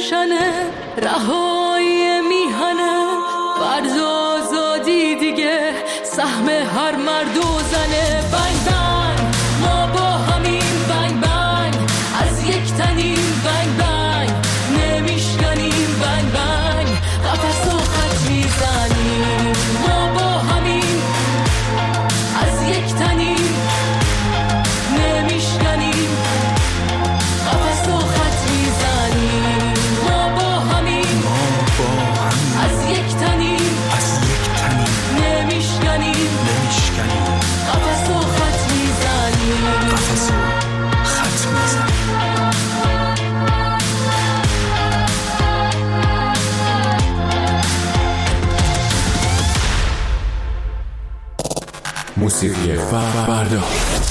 روشنه، رهایی میهنه، فرض آزادی دیگه سهم هر مرد و زنه. بنگ بنگ ما با همین، بنگ بنگ از یک تنیم، بنگ بنگ نمیشکنیم، بنگ بنگ قفس و خط میزنیم. ما با همین از یک تنیم، نمیشکنیم، قفس و خط میزنیم. ما با همین از یک تنیم، نمیشکنیم، قفس و خط میزنیم. قفس و خط میزنیم. موسیقی فردا.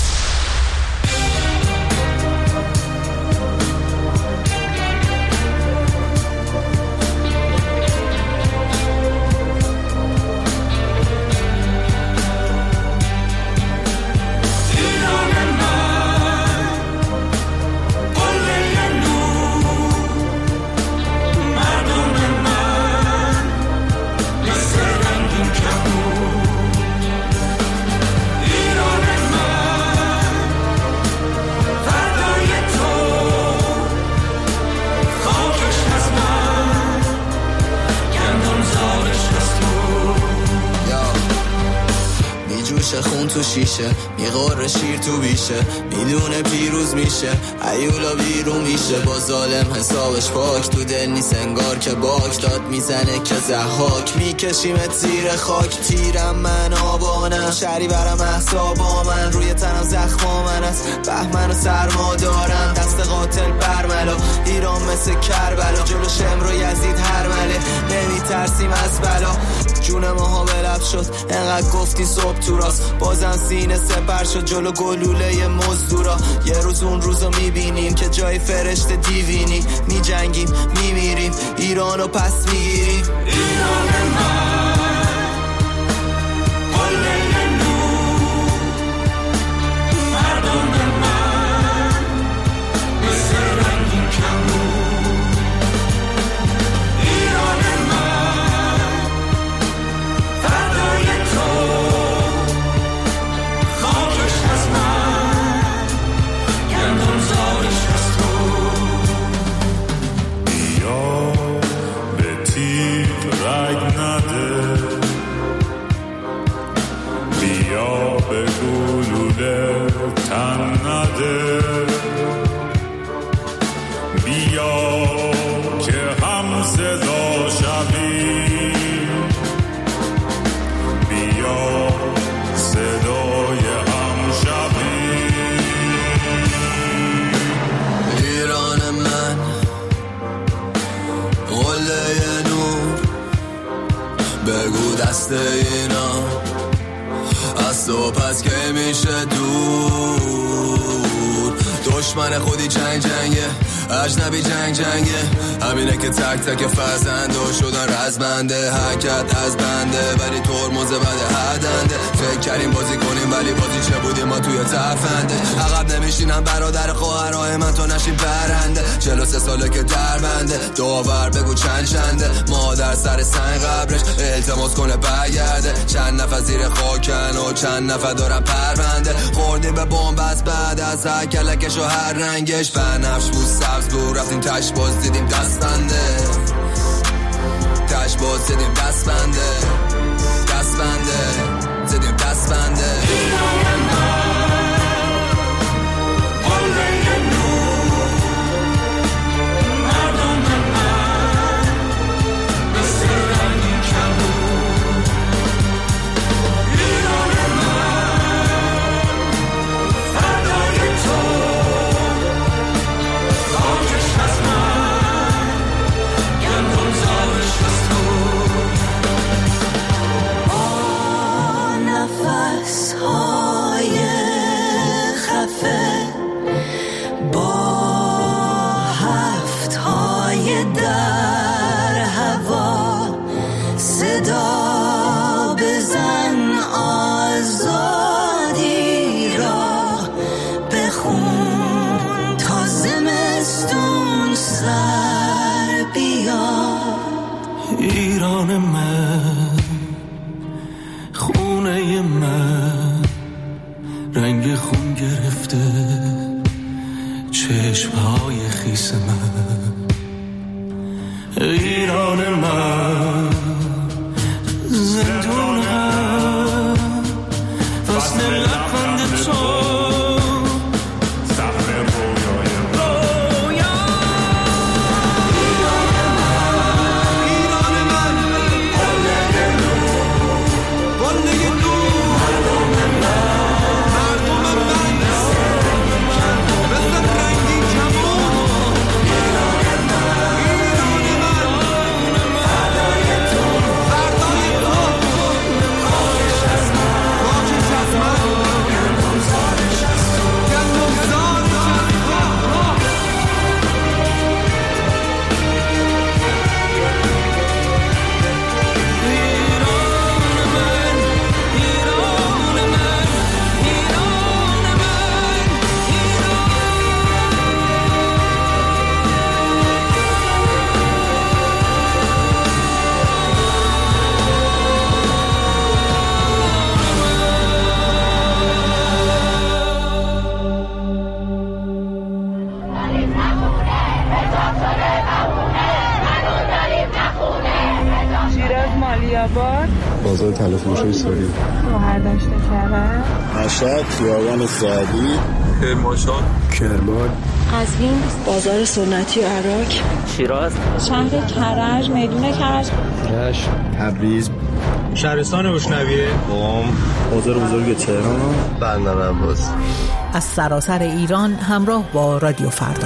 خون تو شیشه، میغوره شیر تو بیشه، میدونه پیروز میشه، ایولا بیرون میشه. با ظالم حسابش پاک، تو دل نیست انگار که باک داد میزنه که زحاک. میکشیمت زیر خاک، تیرم من آبانم، شری برم احسابا من، روی تنم زخما من است، بهمن و سرما دارم، دست قاتل برملا. ایران مثل کربلا، جلو شمر و یزید هرمله، نمیترسیم از بلا. جون ماها بلب شد، انقدر گفتی صبح تو راست، بازم سینه سپر شد جلو گلوله مزدورا. یه روز اون روزو میبینیم که جای فرشته دیوینی، میجنگیم میمیریم، ایرانو پس میگیریم. ایران من قله نور، مردم من مثل رنگین کمون. ایران من فردای تو، خاکش از من، گندم زارش از تو. بیا به تیغ رگ نده، بیا به گلوله تن نده، بیا که هم صدا شویم، بیا صدای هم شویم. ایران من قله نور، بگو دست اینا از تو پس که میشه دور. دشمن خودی جنگ جنگه، اجنبی جنگ جنگه، همینه که تک تک فرزنده شدن رزمنده. حرکت از بنده ولی ترمز بده هدنده، فکر کردیم بازی کنیم ولی بازی چه بودیم ما توی تفنده. عقب نمیشینم برادر خواهرای من تو نشین پرنده، 43 ساله که در بنده، داور بگو چند چنده. مادر سر سنگ قبرش التماس کنه برگرده، چند نفر زیر خاکن و چند نفر دارن پرونده. خوردیم به بمب از بعد از هر کلکش و هر رنگش، بنفش بود سبز بود، رفتیم تش باز دیدیم دست بنده، تش باز دیدیم دست بنده، دست بنده زدیم دست بنده. ایران من، خونه من رنگ خون گرفته، چشمهای خیس من. ایران من، زندون من، وصل لبخند تو، بازار تلفروشی سوری، شهرداشت کرد، مشهد، خیابان سعدی، کرمانشاه، کرمان، قزوین، بازار سنتی عراق، شیراز، شهر کرج، میدون کرج، رشت، تبریز، شهرستان بشنویه، قم، بازار بزرگ تهران، بندر عباس. از سراسر ایران همراه با رادیو فردا.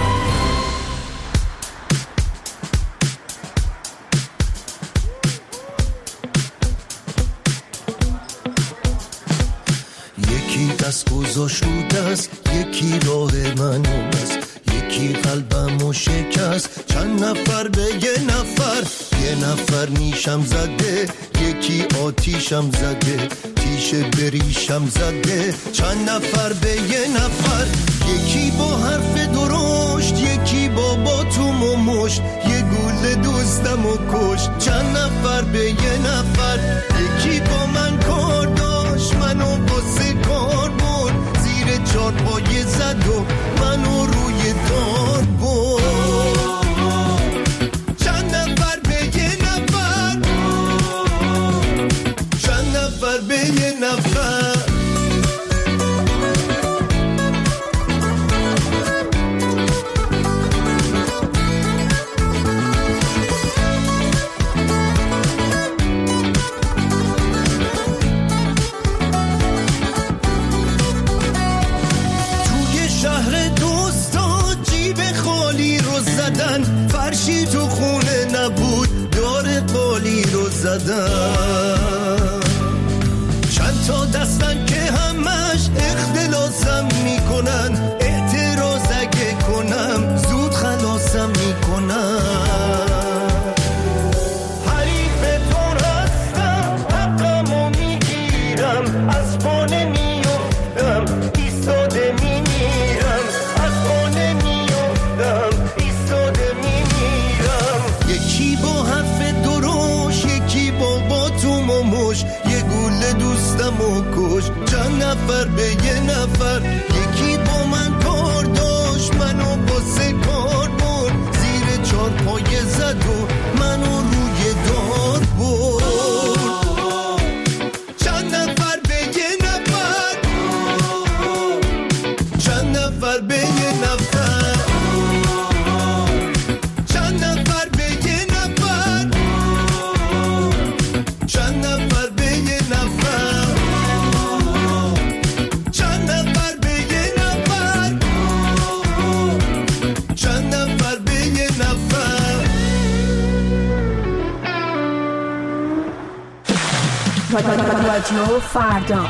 دست گذاشت رو دست، یکی راه من است، یکی قلبمو شکست. چند نفر به یه نفر نیشم زده، یکی آتیشم زده، تیشه بریشم زده. چند نفر به یه نفر، یکی با حرف درشت، یکی با باتوم و مشت، یه گوله دوستمو کشت. چند نفر به یه نفر، یکی با من کار داشت، منو واسه کار برد، زیر چار پایه زد و منو روی دار برد. چند نفر به یه نفر، چند نفر به یه نفر. فرشی تو خونه نبود، دار قالی رو زدن. چند تا دستن که همش اختلاسم میکنن، اعتراض اگه کنم زود خلاصم میکنن. حریفتون هستم، حقمو میگیرم، از پانه میفتم، ایستاده میمیرم، از پانه میفتم، ایستاده میمیرم. یکی با حرف دروش، یکی با باتوم و مش، یه گوله دوستمو کش. چند نفر به یه نفر، یکی با من کار داشت، منو واسه کار برد، زیر چار پایه زد و منو روی دار برد. چند نفر به یه نفر، چند نفر به یه نفر، چند نفر به یه نفر، چند نفر به یه نفر، چند نفر به یه نفر، چند نفر به یه نفر. رادیو فردا.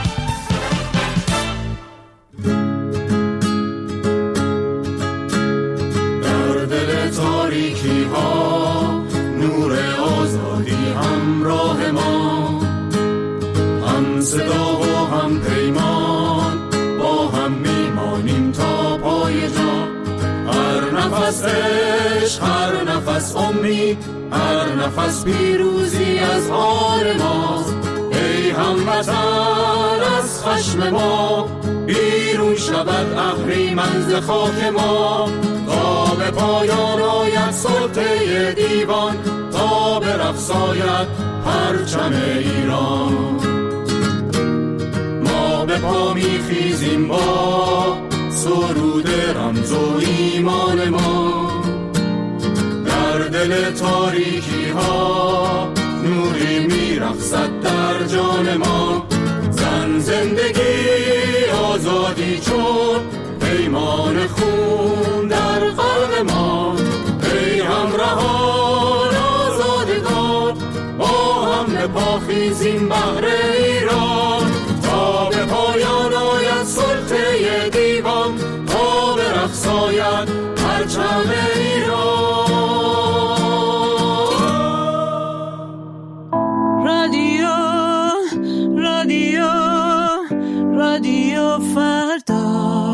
در دل تاریکی ها نور آزادی همراه ما، هم صدا و هم پیمان، با هم میمانیم تا پای جان. هر نفس عشق، هر نفس امید، هر نفس پیروزی از آن ماست. ای هموطن از خشم ما بیرون شود اهریمن ز خاک ما. تا به پایان آید سلطه دیوان، تا برقصاید پرچم ایران. ما به پا میخیزیم با سرود رمز و ایمان ما. در دل تاریکی ها نوری میرقصد در جان ما. زن، زندگی، آزادی چون پیمان خون در قلب ما. ای همراهان آزادگان، با هم به پا خیزیم بهر ایران. تا به پایان آید سلطه دیوان، تا به رقص آید پرچم ایران. رادیو فردا.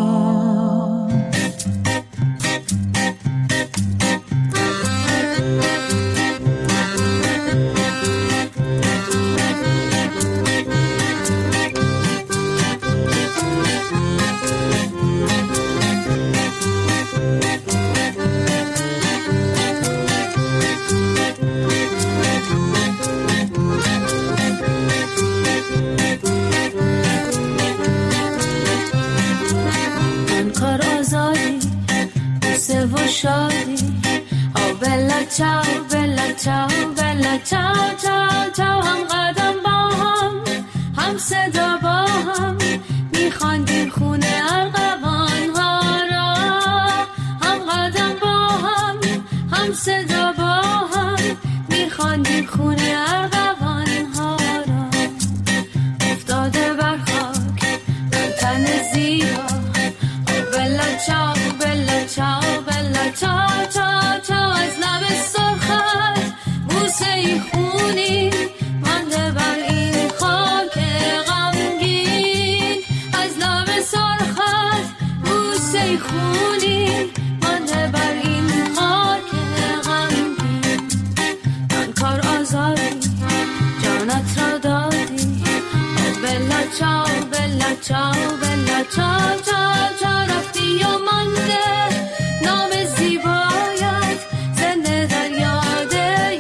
چاو بلا چاو بلا چاو چاو چاو. هم قدم با هم صدا با هم میخواندیم خونه ارغوان ها را. هم قدم با هم صدا با هم میخواندیم خونه ارغوان ها را. افتاده بر خاک تن زیبا، بلا چاو بلا چاو بلا چاو چاو چاو. از لب سرخت بوسه ای خونی مانده بر این خاک غمگین. از لب سرخت بوسه ای خونی مانده بر این خاک غمگین. من کار آزادی جانت را دادی، بلا چاو بلا چاو بلا چاو چاو چاو. رفتی و مانده نام زیبایت زنده در یاد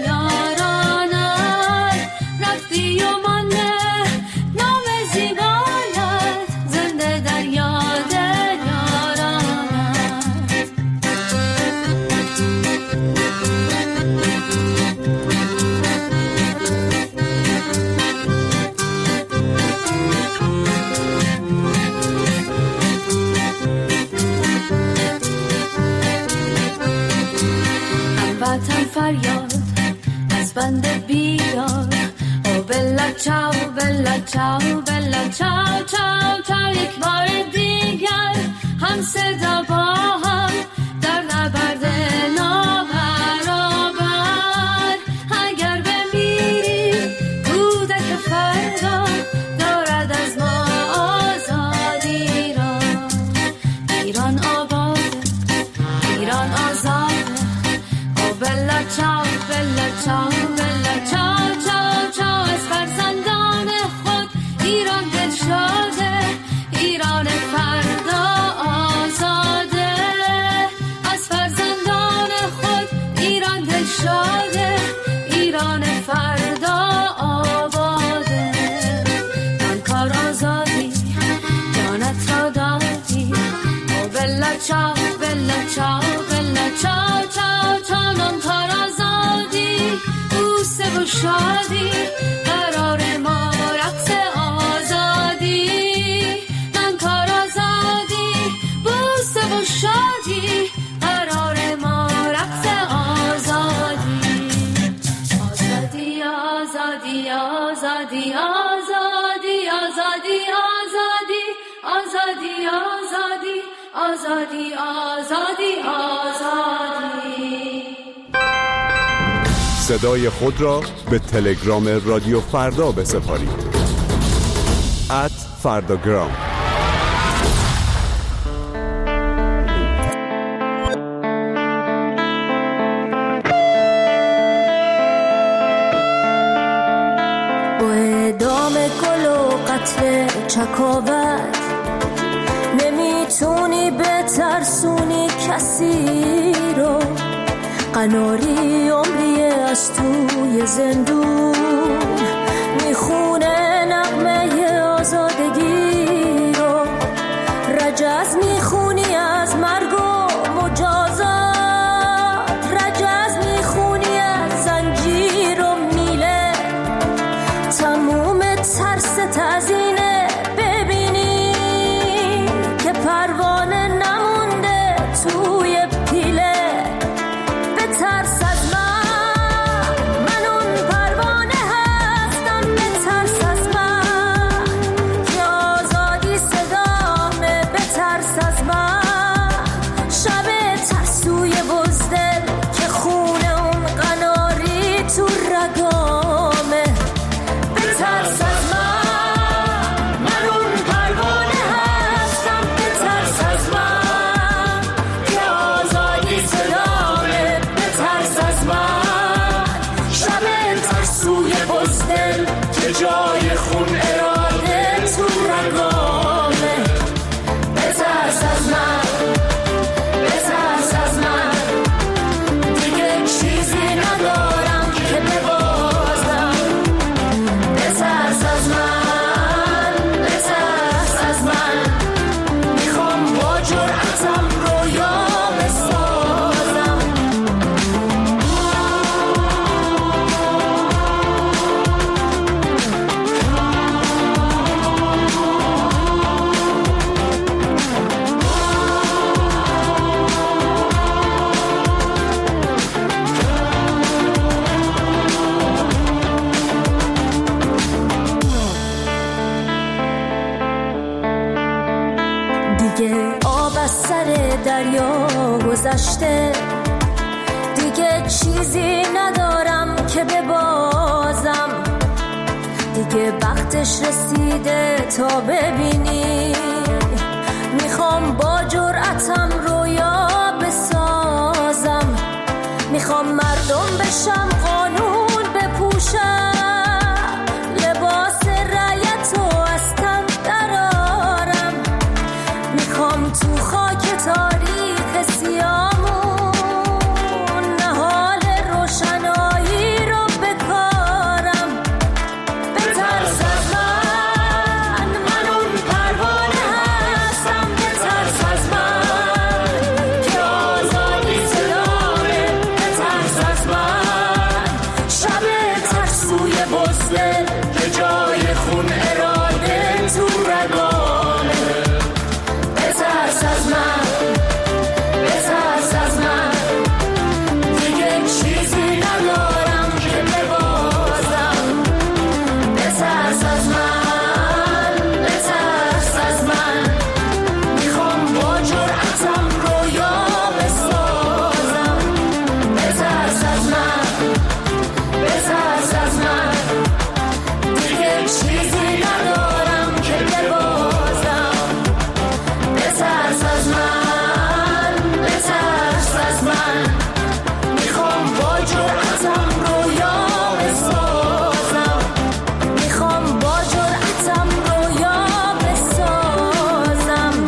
یارانت. رفتی و مانده نام زیبایت زنده در یاد یارانت. هموطن فریاد از بند بیدار، او بلا چاو بلا چاو بلا چاو چاو چاو. یک بار دیگر هم صدا با هم در نبرد نابرابر. اگر بمیریم کودک فردا دارد از ما آزادی را. ایران آباده، ایران آزاده، او بلا چاو بلا چاو بلا چاو چاو چاو. از فرزندان خود ایران دلشاده، ایران فردا آزاده. از فرزندان خود ایران دلشاده، ایران فردا آباده. من کار آزادی جانت را دادی، او بلا چاو بلا چاو بلا چاو چاو چاو. من کار آزادی بوسه و شادی قرار ما رقص آزادی. من کار آزادی بوسه و شادی قرار ما رقص آزادی. آزادی آزادی آزادی آزادی آزادی آزادی آزادی آزادی آزادی آزادی. صدای خود را به تلگرام رادیو فردا بسپارید. @فرداگرام. قتل چکاوک، نمیتونی بترسونی کسی رو، قناری عمریه از توی زندون میخونه نغمه آزادگی رو، رجز میخونی از مرگ و مجازات، رجز میخونی از زنجیر و میله، تموم ترس تزینه ببینی که پروانه نمونده توی پیله، به ترس از من اون پروانه هستم، به ترس از من که آزادی صدامه، به ترس از من شب ترسوی بزدل که خونه اون قناری تو رگامه، به ترس از من اون پروانه هستم، به ترس از من که آزادی صدامه، به ترس از من شب ترسوی بزدل که جای خون اراده تو رگامه، به ترس از من، به ترس از من دیگه چیزی ندارم که ببازم، به ترس از من، به ترس از من میخوام با جرأتم رویا بسازم. دیگه آب از سر دریا گذشته، دیگه چیزی ندارم که ببازم، دیگه وقتش رسیده تا ببینی، میخوام با جرأتم رویا بسازم، میخوام مردم بشم، قانون بپوشم، لباس رعیتو از تن درارم، میخوام تو خاک تاریخ سیامون نهال روشنایی رو بکارم، به ترس از من اون پروانه هستم، به ترس از من که آزادی صدامه، به ترس از من شب ترسوی بزدل که جای خون اراده تو رگامه، به ترس از من، به ترس از من دیگه چیزی ندارم که ببازم، به ترس از من، به ترس از من میخوام با جرأتم رویا بسازم، به ترس از من، به ترس از من دیگه چیزی ندارم که ببازم، به ترس از من، به ترس از من میخوام با جرأتم رویا بسازم، میخوام با جرأتم رویا بسازم.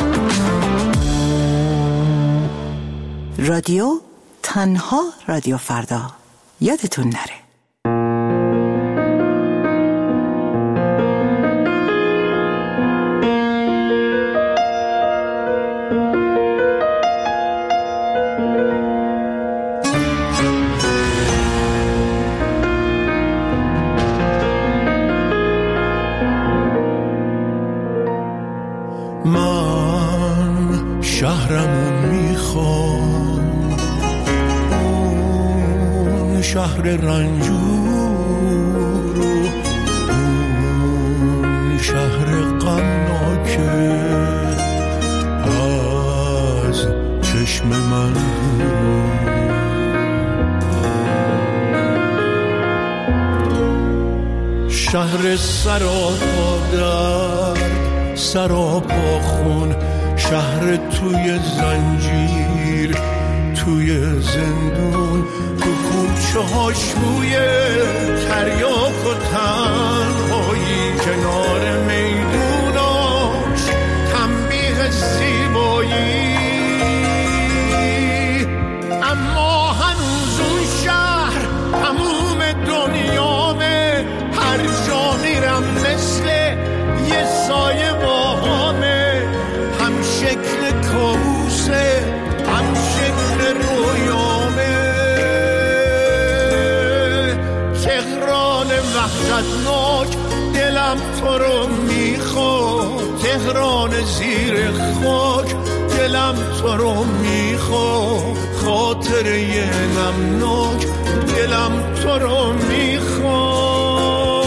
رادیو تنها رادیو فردا، یادتون نره. من شهرمون میخوام، اون شهر رنجور و اون شهر غمناکه از چشم من شهر سراپا درد، سراپا خون، شهر توی زنجیر، توی زندون، تو کوچه هاش بوی تریاک و تنهایی، کنار میدوناش تنبیه زیبایی، اما هنوز اون شهر تموم دنیامه، هر جا میرم مثل یه سایه باهامه، هم شکل کابوسه هم شکل رویامه. تهران وحشتناک دلم تو رو میخواد، تهران زیر خاک دلم تو رو میخواد، خاطره نمناک دلم تو رو میخواد.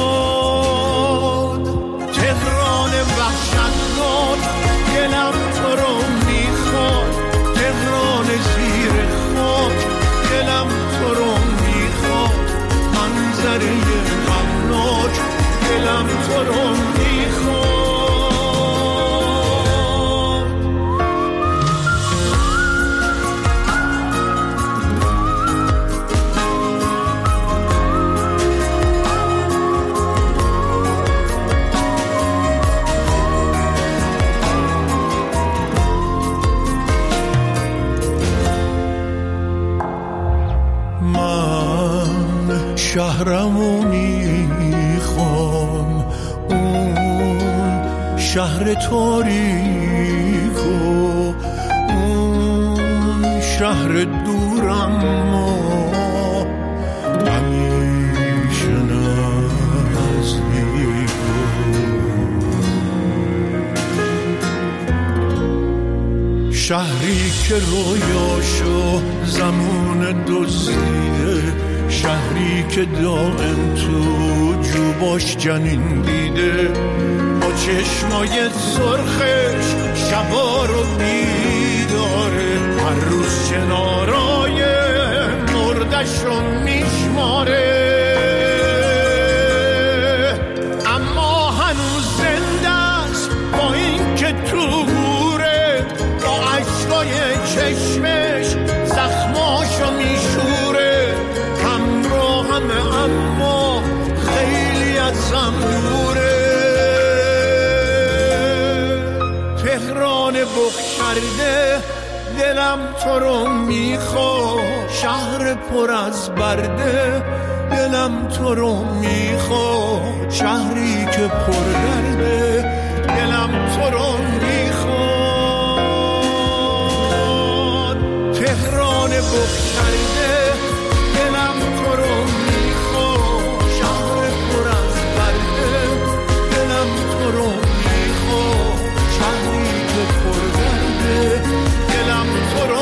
تهران وحشتناک دلم تو رو میخواد، تهران زیر خاک دلم تو رو میخواد، منظره غمناک دلم تو رو میخواد. شهرمو میخوام، اون شهر تاریکو، اون شهر دورم ما همیشه نزدیکو. شهری که رویاشو زمان دزدیده، شهری که دائم تو جوباش جنین دیده، با چشمای سرخش شبا رو بیداره، هر روز کنارای مردش رو میشماره، اما هنوز زنده است با این که تو گوره، با عشقای چشمش زخماشو میشوره، اما خیلی ازم دوره. تهران بخشرده دلم تو رو میخواد، شهر پر از برده دلم تو رو میخواد، شهری که پر درده دلم تو رو میخواد. تهران بخشرده دلم تو رو میخواد، شهر پر از برده دلم تو رو میخواد، شهری که پر درده دلم تو رو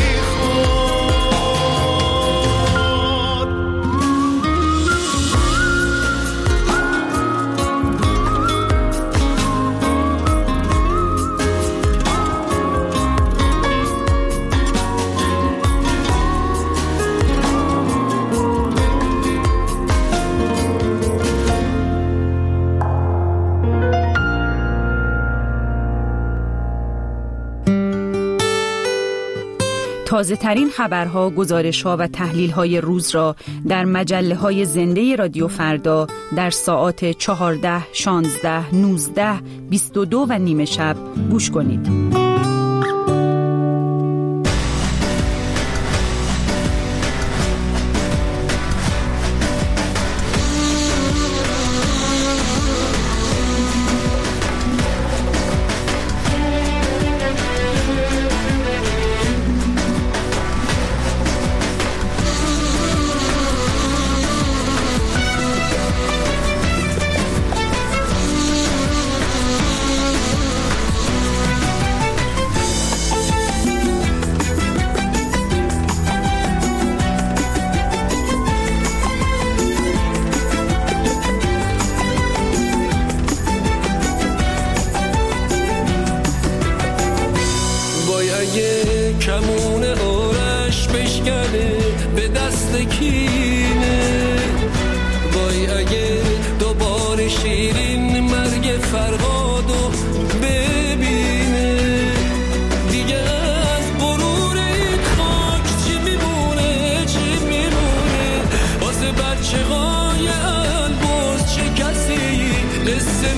تازه ترین خبرها، گزارش‌ها و تحلیل‌های روز را در مجله‌های زنده رادیو فردا در ساعات 14، 16، 19، 22 و نیم شب گوش کنید. کمون آرش بشکنه به دست کینه، وای اگه دوباره شیرین مرگ فرهادو ببینه، دیگه از غرور این خاک چی میمونه، چی میمونه واسه بچه های البرز، چه کسی قصه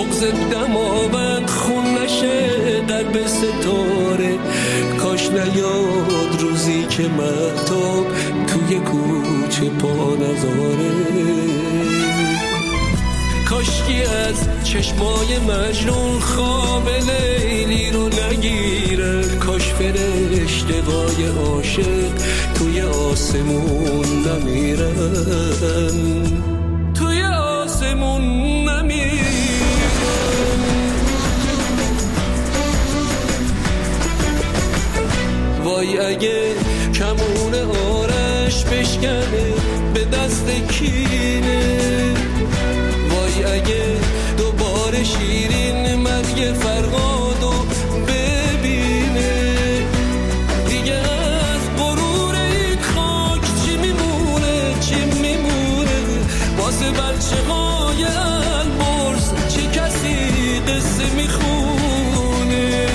بغض دماوند خون نشه قلب ستاره. کاش نیاد روزی که مهتاب توی کوچه پا نذاره. کاشکی از چشمای مجنون خواب لیلی رو نگیره. کاش فرشته‌های عاشق توی آسمون نمیرن، توی آسمون نمیرن. وای اگه کمون آرش بشکنه به دست کینه. وای اگه دوباره شیرین مرگ فرهادو ببینه. دیگه از غرور این خاک چی میمونه، چی میمونه؟ واسه بچه های البرز چه کسی قصه میخونه؟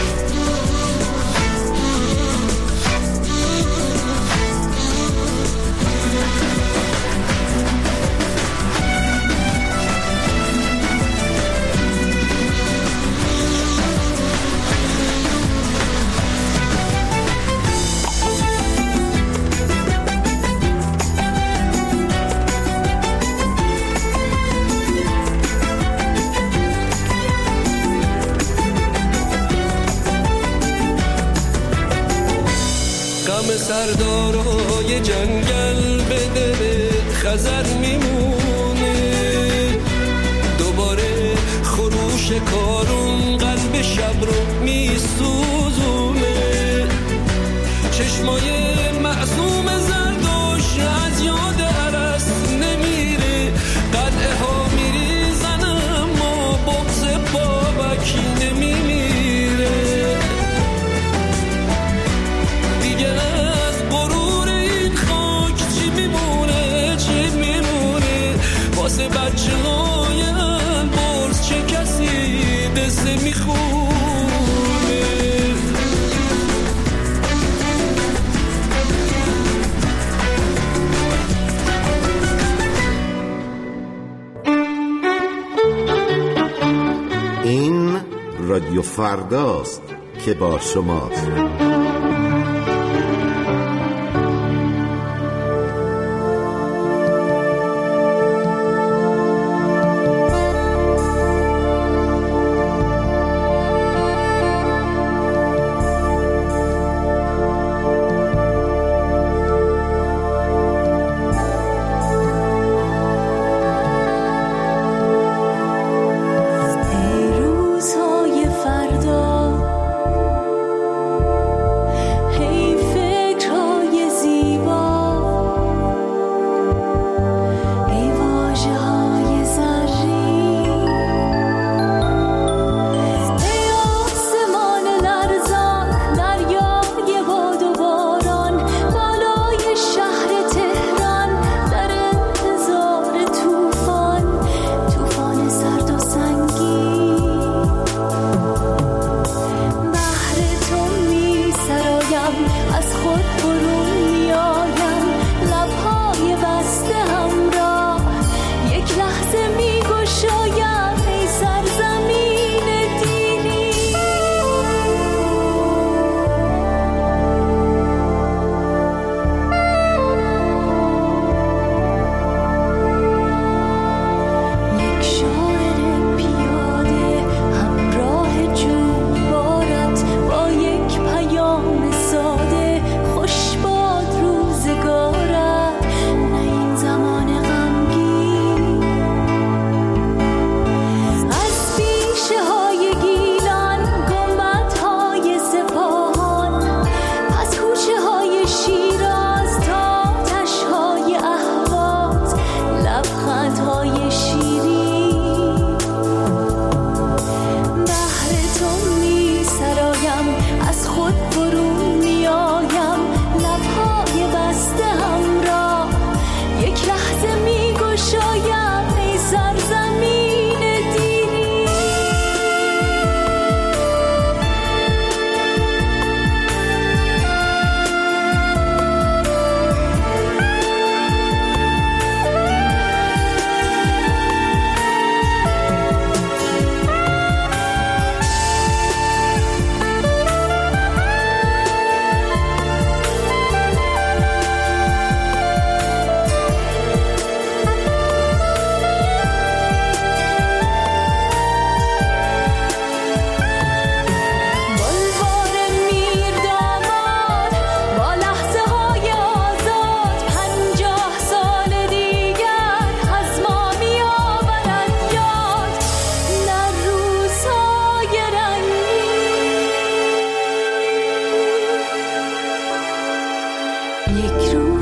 سردارای جنگل به دل خزر میمونه. دوباره خروش کارون قلب شب رو میسوزونه. چشمای معصوم زردوش از یاد عرس نمیره. قلعه ها میریزن اما بغض بابکی نمیمیره. دیگه واسه بچه های البرز چه کسی قصه میخونه؟ این رادیو فرداست که با شماست.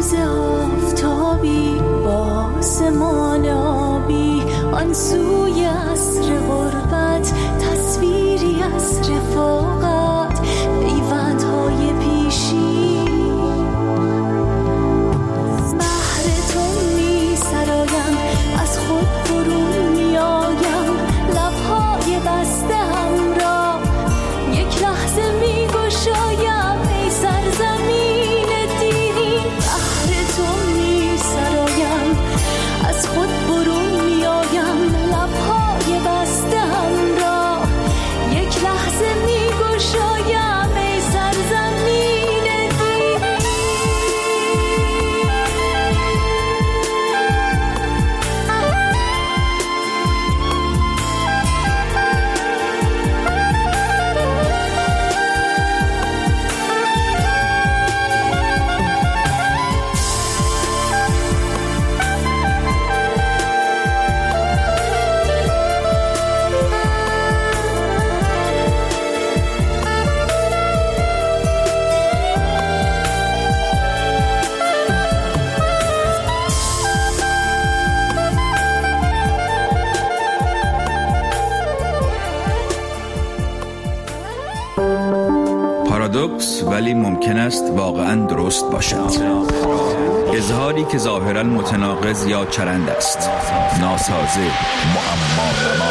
روز آفتابی با آسمان آبی آن سوی عصر غربت تصویری از رفاقت پیوندهای پیشی بحر تو می سرایم از خود برون می آیم لبهای بسته هم را یک لحظه می گشایم ای سرزمین دینی بحر تو می سرایم از خود برون می آیم لبهای بسته هم را یک لحظه می گشایم ای سرزمین دینی پارادوکس ولی ممکن است واقعا درست باشد. اظهاری که ظاهرا متناقض یا چرند است. ناسازه، معما.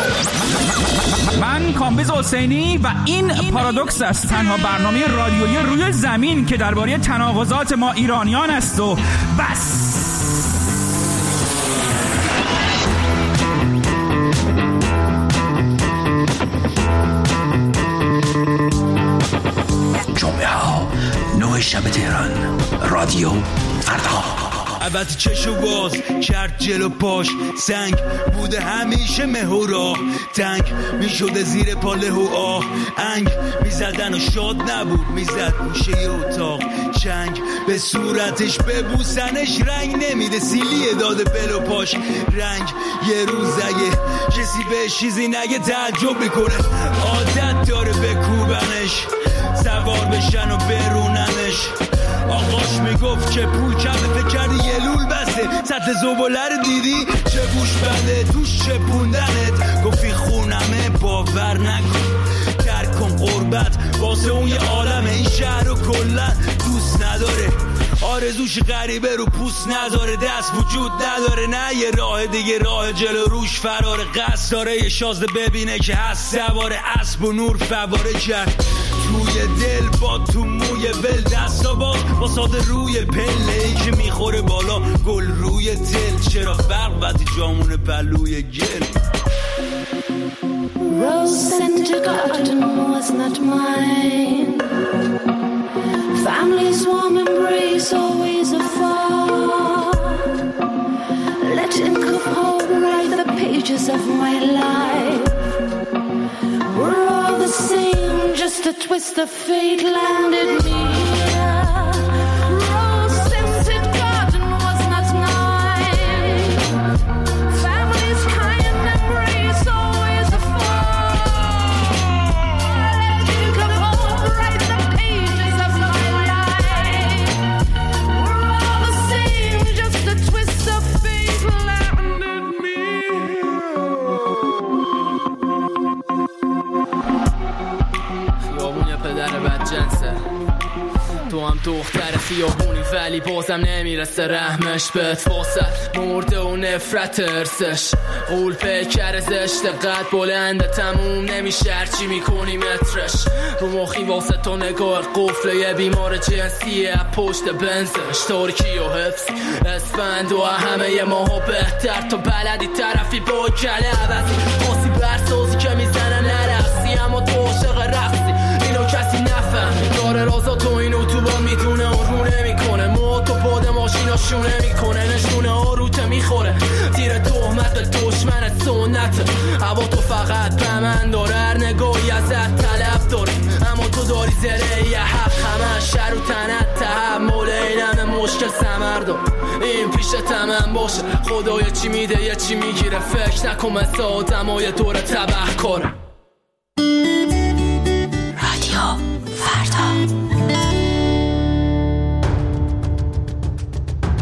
من کامبیز حسینی و این پارادوکس است، تنها برنامه رادیویی روی زمین که درباره تناقضات ما ایرانیان است و بس. جمعه ها 9 شب تهران، رادیو فردا. عبت چشو باز کرد جلو پاش سنگ بوده همیشه مه و راه تنگ میشده زیر پاله و آه انگ میزدن و شاد نبود میزد گوشه اتاق چنگ به صورتش ببوسنش رنگ نمیده سیلیه داده بلو پاش رنگ یه روز اگه کسی به چیزی نگه تعجب میکنه عادت داره بکوبنش سوار بشن و بروننش آقاش میگفت که پول کمه فکر کردی یه لول بسته سطح زباله رو دیدی چه گوش بده توش چه پوندنت گفتی خونمه باور نکن درک کن قربت واسه اون یه عالمه این شهر رو کلن دوست نداره آرزوش غریبه رو پوست نداره دست وجود نداره نه یه راه دیگه راه جلو روش فرار قصد داره یه شازده ببینه که هست سواره اسب و نور فواره کرد توی دل با تو موی ول دستا با ساده روی پله ای که میخوره بالا گل روی دل چرا فرق وقتی جامون پلوی گل Rose scented garden was not mine Family's warm embrace always afar Letting Capone write the pages of my life We're all the same, just a twist of fate landed me here Rose scented garden was not mine Family's kind embrace always afar Letting Capone write the pages of my life We're all the same, just a twist of fate landed me خیابون یه پدر بدجنسه تو هم دختر خیابونی ولی بازم نمیرسه رحمش بهت واسه مرده و نفرت ارسش قول پیکر زشت قد بلنده تموم نمیشه هرچی میکنی مترش رو مخی واسه تو نگاه قفل یه بیمار جنسیه پشت بنزش ترکی و حفظ اسفند و همه یه ماها بهتر تا بلدی طرفی با کله عوضی خاصی برسازی که میزنه نرخصی اما تو عاشق رقصی اینو کسی نفهمی داره رازا تو اینو تو با میدونه و رو نمیکنه موتو باد ماشینا شونه میکنه نشونه آروته میخوره تیر تهمت دشمنت سنته هوا تو فقط به من داره هر نگاهی ازت طلب داره اما تو داری زره یه حق همه شر و تنت تحمل اینم مشکل سمر دار این پیش تمام باشه خدای چی میده یه چی میگیره فکر نکن مثل آدمای دور تبه کاره رادیو فردا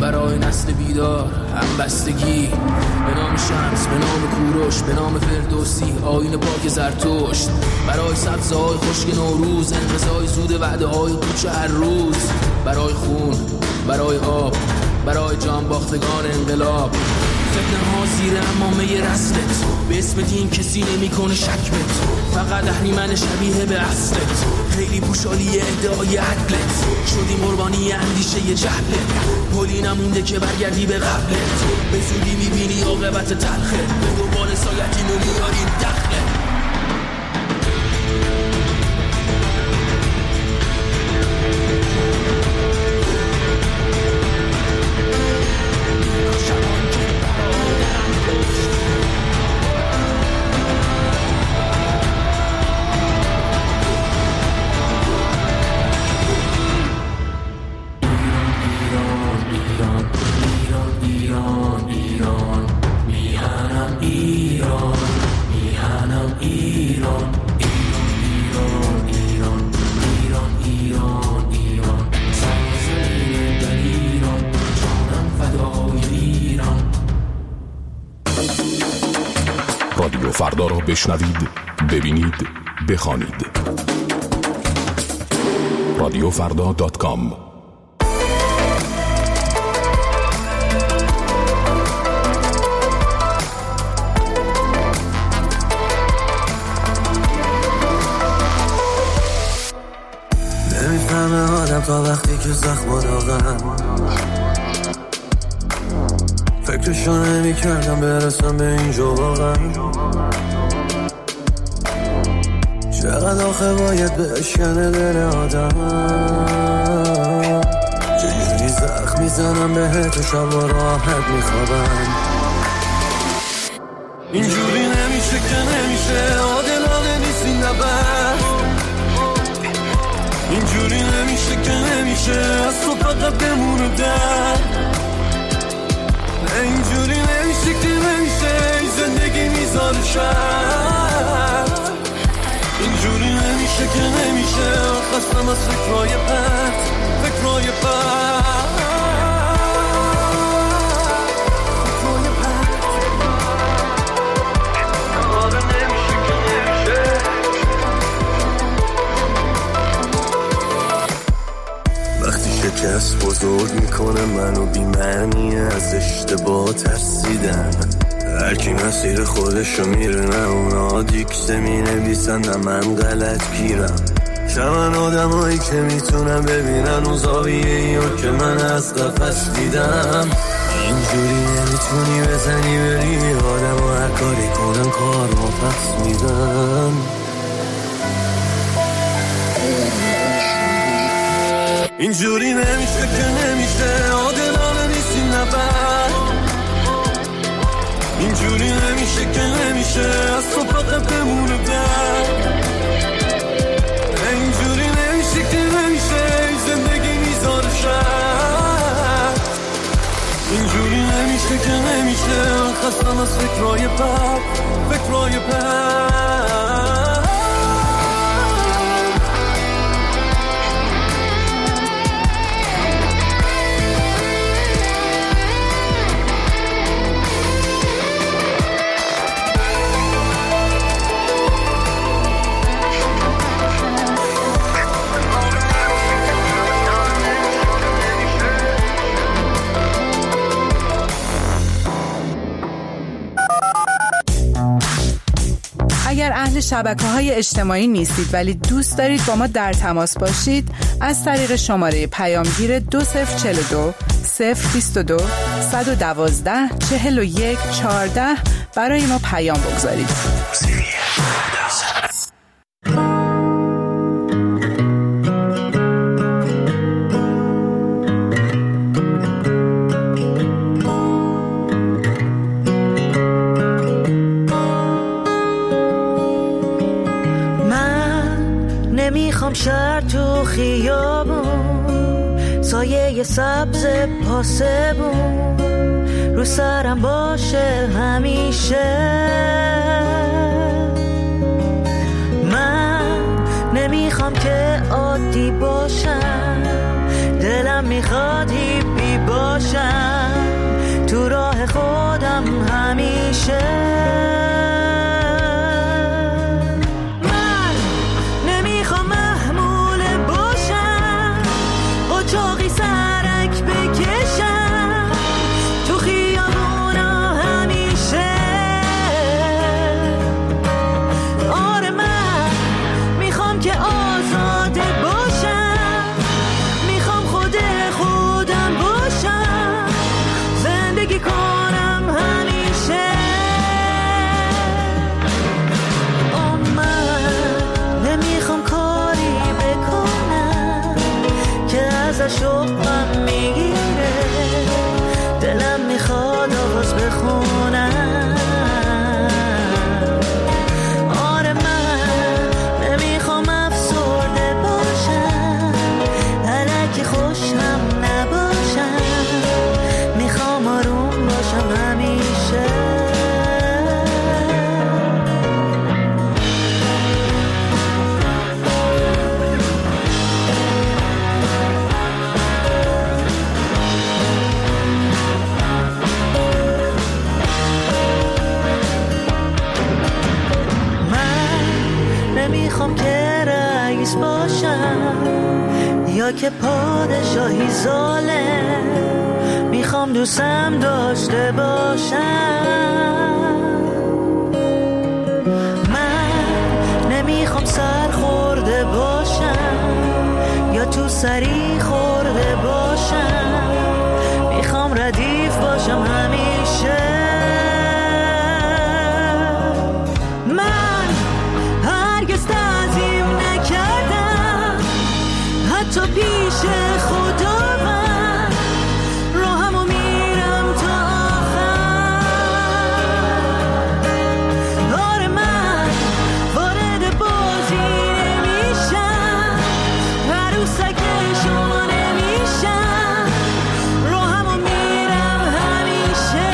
برای نسل بیدار، همبستگی. به نام شمس، به نام کوروش، به نام فردوسی، آیین پاک زرتشت. برای سبزهای خشک نوروز، انقضای زود وعده های کوچه هر روز. برای خون، برای آب، برای جان باختگان انقلاب. فتنه ها زیر امامه رسلت، به اسم دین کسی نمی کنه شک بت. فقط اهریمن شبیه به اصلت، خیلی پوشالی ادعای عدلت. شدیم قربانی اندیشه جهلت، پلی نمونده که برگردی به قبلت. به زودی میبینی عاقبت تلخه، به دنبال سایتی نمیاریم دخله. رادیو فردا را بشنوید، ببینید، بخوانید. radiofrda.com. نمیفهمه آدم تا وقتی که زخم داغم، فکرشو نمی کردم برسم به اینجا واقعا. چقدر آخه باید بشکنه دل آدم، چجوری زخم میزنم بهت و شب و راحت میخوابم. اینجوری نمیشه که نمیشه، عادلانه نیست این نبرد. اینجوری نمیشه که نمیشه، از تو فقط بمونه در. اینجوری نمیشه که نمیشه، این زندگی میذاره شد. اینجوری نمیشه که نمیشه، خستم از فکرهای پرت، فکرهای پرت. شکست بزرگ میکنه منو، بی‌معنی از اشتباه ترسیدن. هرکی مسیر خودشو میره، نه اونا دیکته مینویسن نه من غلط گیرم. شمن آدمایی که میتونن ببینن اون زاویه‌ایو که من از قفس دیدم. اینجوری نمیتونی بزنی بری، آدم و هر کاری کنن کار ما پس میدن. اینجوری نمیشه که نمیشه، عادلانه نیست این نبرد. اینجوری نمیشه که نمیشه، از تو فقط بمونه در. اینجوری نمیشه که نمیشه، این زندگی میذاره شد. اینجوری نمیشه که نمیشه، خستم از فکرهای بد، فکرهای بد. اگر اهل شبکه‌های اجتماعی نیستید ولی دوست دارید با ما در تماس باشید، از طریق شماره پیامگیر 2042 022 112 41 14 برای ما پیام بگذارید. نمیخوام شهر تو خیابون، سایه سبز پاسبون رو سرم باشه همیشه. من نمیخوام که عادی باشم، دلم میخواد هیپی باشم. که پادشاهی ظالم میخوام دوستم داشته باشم. من نمیخوام سر خورده باشم یا تو سری خورده باشم، میخوام ردیف باشم همیشه. من هرگز تعظیم نکردم حتی پیش خداوند، راهمو میرم تا آخر. آره من وارد بازی نمیشم، عروسک شما نمیشم، راهمو میرم همیشه.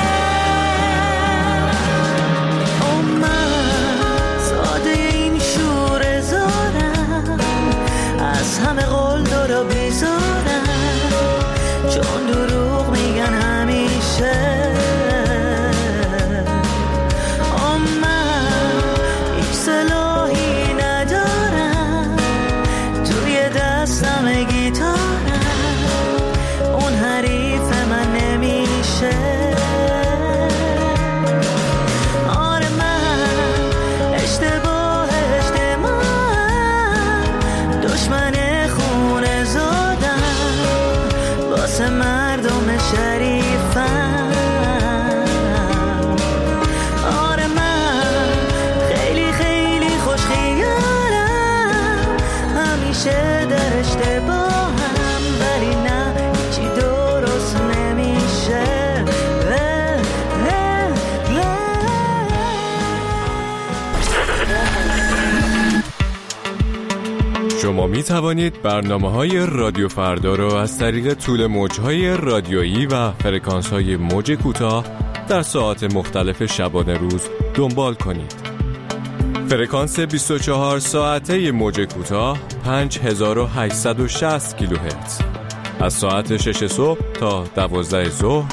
من ساده این شور زارم، از همه قول دارا بیزارم، چون دروغ میگن همیشه. من هیچ سلاحی ندارم، توی دستم گیتارم، اون حریف من نمیشه. آره من اشتباه دشمن خونه زادم، واسه مردم شریفم. آره من خیلی خیلی خوش خیالم، همیشه در اشتباهم، ولی نه هیچی درست نمیشه. شما می توانید برنامه‌های رادیو فردا را از طریق طول موج‌های رادیویی و فرکانس‌های موج کوتاه در ساعات مختلف شبانه روز دنبال کنید. فرکانس 24 ساعته موج کوتاه 5860 کیلوهرتز، از ساعت 6 صبح تا 12 ظهر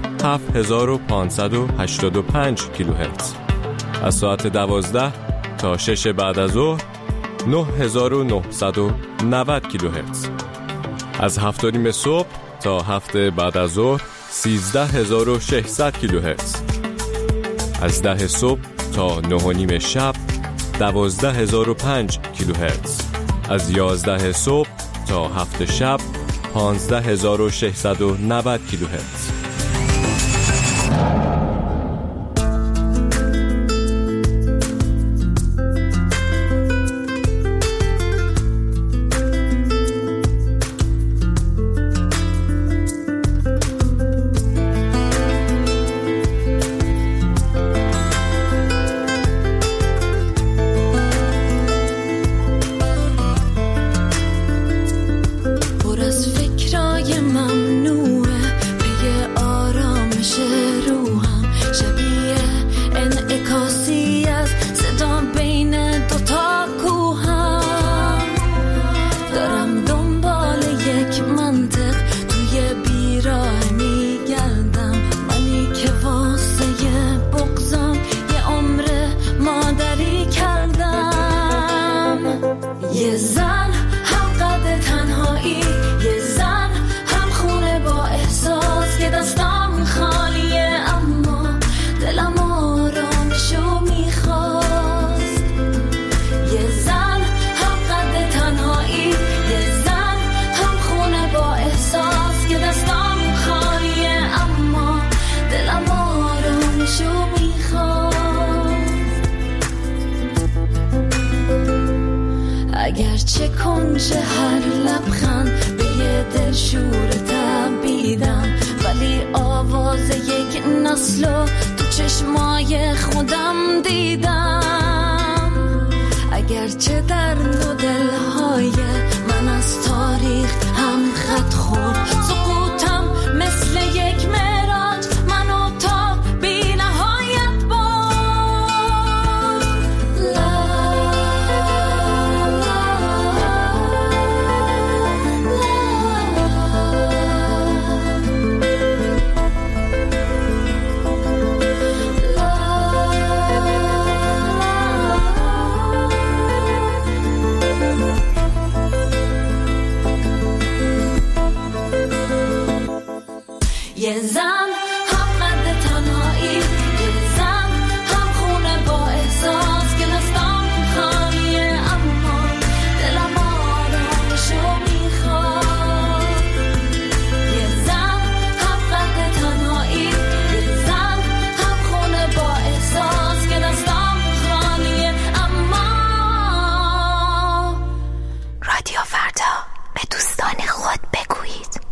7585 کیلوهرتز، از ساعت 12 تا 6 بعد از ظهر 9990 کیلوهرتز، از 7:30 صبح تا 7 بعد از ظهر 13600 کیلوهرتز، از 10 صبح تا 9:30 شب 12005 کیلوهرتز، از 11 صبح تا 7 شب 15690 کیلوهرتز. اگرچه کنج هر لبخند به یه دل شور تبیدم، ولی آواز یک نسلو تو چشمای خودم دیدم. اگرچه در نو دلهای من از تاریخ هم خط خورد، سقوطم مثل یک معراج منو تا بی نهایت یه زن هم قد تنهایی، یه زن هم خونه با احساس که دستام خالیه اما دلم آرامشو میخواد. یه زن هم قد تنهایی، یه زن هم خونه با احساس که دستام خالیه اما. رادیو فردا، به دوستان خود بگویید.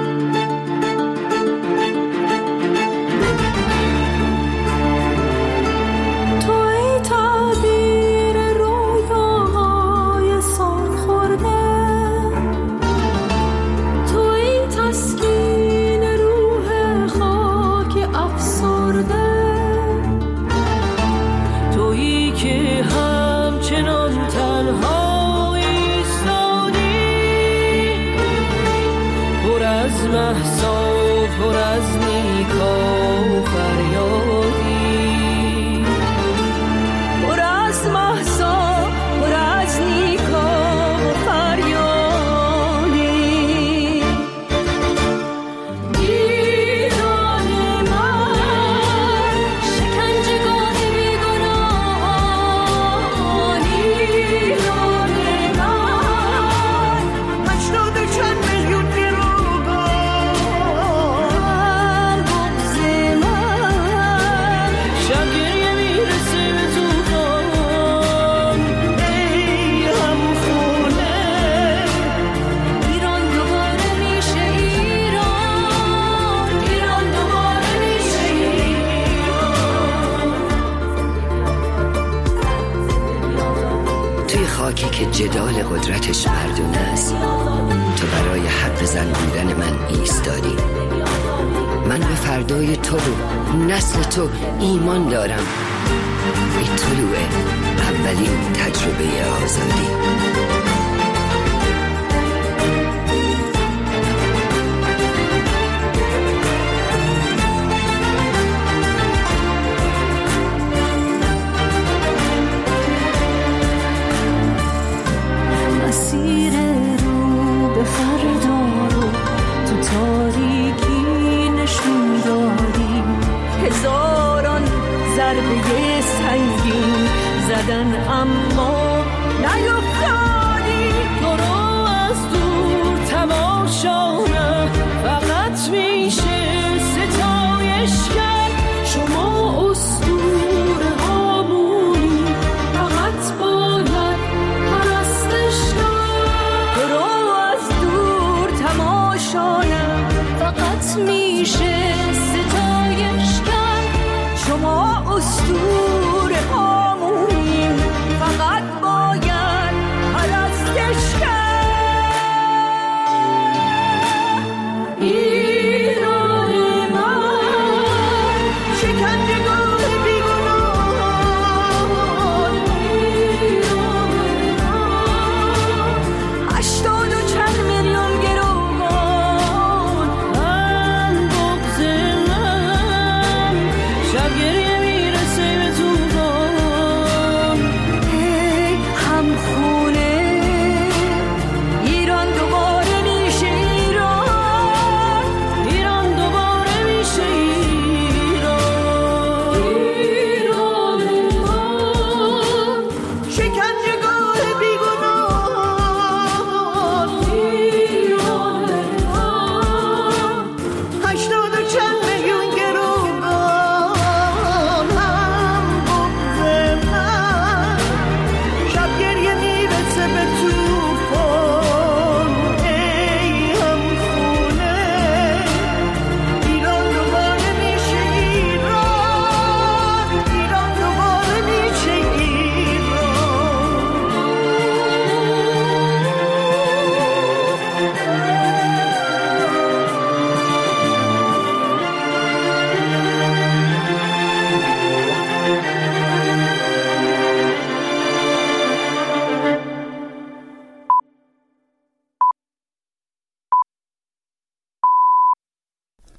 خاکی که جدال قدرتش مردونه است، تو برای حق زن بودن من ایستادی. من به فردای تو و نسل تو ایمان دارم. این طلوع اولین تجربه آزادی. مسیر رو به فردا رو تو تاریکی نشون دادی، هزاران ضربه سنگین زدن اما نیفتادی. تو رو از دور تماشا نه فقط میشه ستایش کرد. شما اسطوره هامونی فقط باید پرستش کرد. تو رو از دور تماشا نه فقط میشه